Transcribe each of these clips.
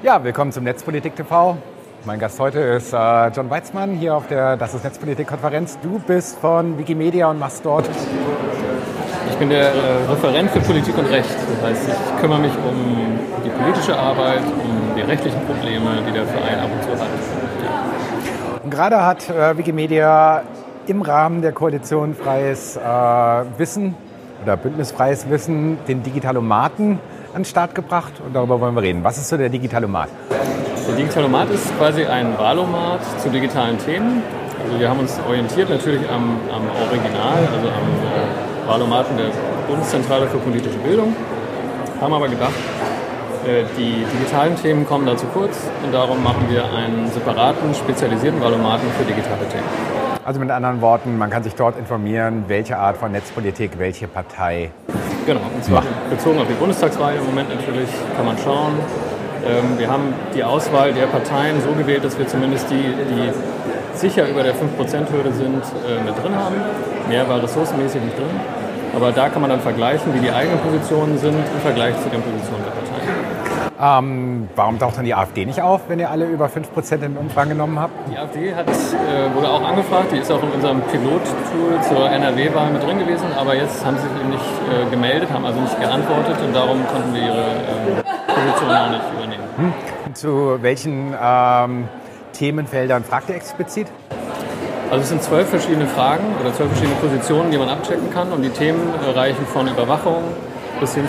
Ja, willkommen zum Netzpolitik TV. Mein Gast heute ist John Weitzmann hier auf der Das ist Netzpolitik-Konferenz. Du bist von Wikimedia und machst dort... Ich bin der Referent für Politik und Recht. Das heißt, ich kümmere mich um die politische Arbeit, um die rechtlichen Probleme, die der Verein ab und zu hat. Ja. Und gerade hat Wikimedia im Rahmen der Koalition Freies Wissen oder Bündnis Freies Wissen den Digitalomaten an den Start gebracht und darüber wollen wir reden. Was ist so der Digitalomat? Der Digitalomat ist quasi ein Wahlomat zu digitalen Themen. Also wir haben uns orientiert natürlich am Original, also am Wahlomaten der Bundeszentrale für politische Bildung, haben aber gedacht, die digitalen Themen kommen da zu kurz und darum machen wir einen separaten, spezialisierten Wahlomaten für digitale Themen. Also mit anderen Worten, man kann sich dort informieren, welche Art von Netzpolitik, welche Partei. Genau, und zwar bezogen auf die Bundestagswahl im Moment natürlich, kann man schauen. Wir haben die Auswahl der Parteien so gewählt, dass wir zumindest die sicher über der 5%-Hürde sind, mit drin haben. Mehr war ressourcenmäßig nicht drin. Aber da kann man dann vergleichen, wie die eigenen Positionen sind im Vergleich zu den Positionen der Parteien. Warum taucht dann die AfD nicht auf, wenn ihr alle über 5% in den Umfragen genommen habt? Die AfD wurde auch angefragt, die ist auch in unserem Pilottool zur NRW-Wahl mit drin gewesen, aber jetzt haben sie sich eben nicht gemeldet, haben also nicht geantwortet und darum konnten wir ihre Position auch nicht übernehmen. Zu welchen Themenfeldern fragt ihr explizit? Also es sind 12 verschiedene Fragen oder 12 verschiedene Positionen, die man abchecken kann und die Themen reichen von Überwachung bis hin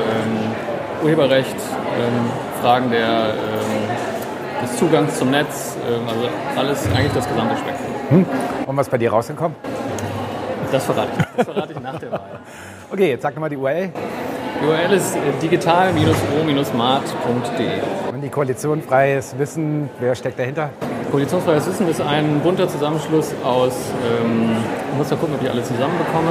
zu Urheberrecht, Fragen des Zugangs zum Netz, also alles, eigentlich das gesamte Spektrum. Und was ist bei dir rausgekommen? Das verrate ich nach der Wahl. Okay, jetzt sag nochmal die URL. Die URL ist digital-o-mart.de. Und die Koalition Freies Wissen, wer steckt dahinter? Koalitionsfreies Wissen ist ein bunter Zusammenschluss aus, ich muss da gucken, ob ich alle zusammenbekomme,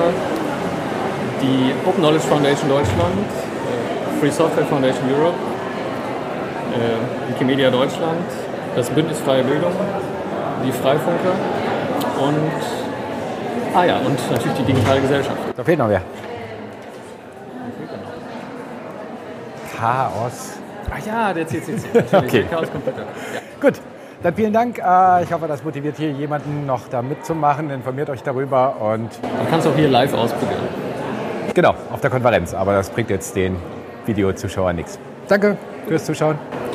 die Open Knowledge Foundation Deutschland, Free Software Foundation Europe, Wikimedia Deutschland, das Bündnis Freie Bildung, die Freifunker und natürlich die digitale Gesellschaft. Da fehlt noch wer. Chaos. Ach ja, der CCC, natürlich. Okay. Der Chaos Computer. Ja. Gut, dann vielen Dank. Ich hoffe, das motiviert hier jemanden noch da mitzumachen. Informiert euch darüber und... Man kann es auch hier live ausprobieren. Genau, auf der Konferenz. Aber das bringt jetzt den Videozuschauern nichts. Danke fürs Zuschauen.